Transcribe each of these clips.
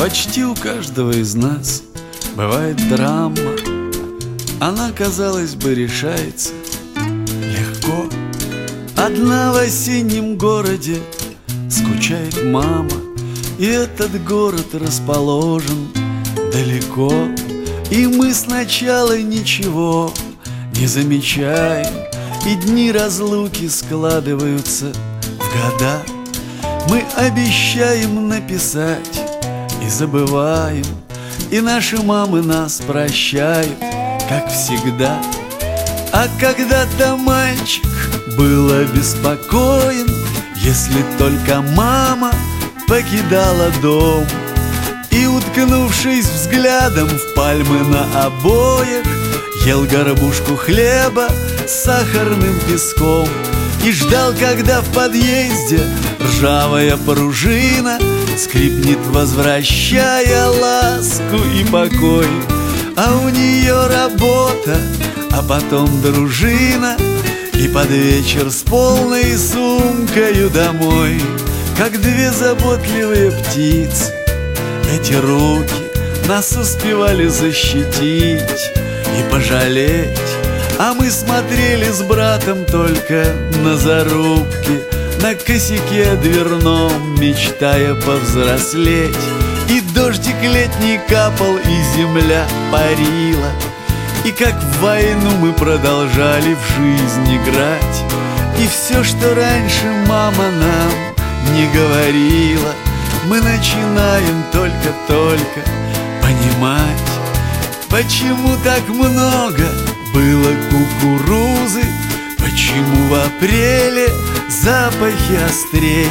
Почти у каждого из нас бывает драма. Она, казалось бы, решается легко. Одна в осеннем городе скучает мама, и этот город расположен далеко. И мы сначала ничего не замечаем, и дни разлуки складываются в года. Мы обещаем написать и забываем, и наши мамы нас прощают, как всегда. А когда-то мальчик был обеспокоен, если только мама покидала дом. И, уткнувшись взглядом в пальмы на обоях, ел горбушку хлеба с сахарным песком и ждал, когда в подъезде ржавая пружина скрипнет, возвращая ласку и покой. А у нее работа, а потом дружина, и под вечер с полной сумкою домой. Как две заботливые птицы, эти руки нас успевали защитить и пожалеть. А мы смотрели с братом только на зарубки, на косяке дверном, мечтая повзрослеть. И дождик летний капал, и земля парила, и как в войну мы продолжали в жизнь играть. И все, что раньше мама нам не говорила, мы начинаем только-только понимать. Почему так много было кукурузы, почему в апреле запахи острей,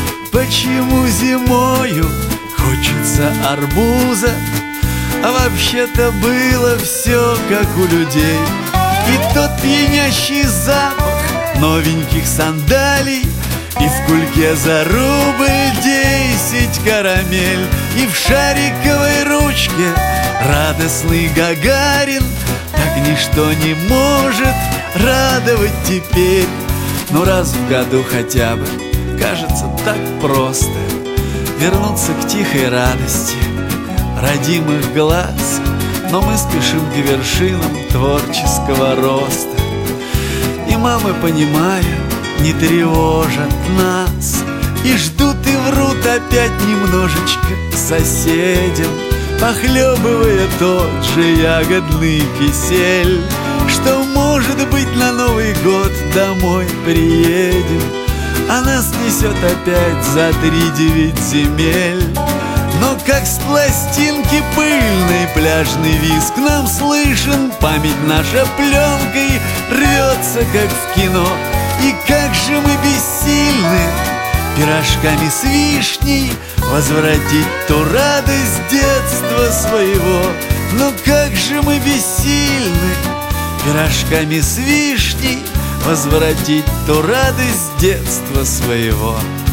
почему зимою хочется арбуза, а вообще-то было все как у людей. И тот пьянящий запах новеньких сандалий, и в кульке за рубль 10 карамель, и в шариковой ручке радостный Гагарин. Так ничто не может радовать теперь. Но раз в году хотя бы кажется так просто вернуться к тихой радости родимых глаз. Но мы спешим к вершинам творческого роста, и мамы, понимая, не тревожат нас, и ждут и врут опять немножечко соседям, похлебывая тот же ягодный кисель, что, может быть, на Новый год домой приедем, а нас несет опять за 3-9 земель. Но как с пластинки пыльной пляжный визг нам слышен, память наша пленкой рвется, как в кино. И как же мы бессильны пирожками с вишней возвратить ту радость детства своего. Но как же мы бессильны пирожками с вишней возвратить ту радость детства своего.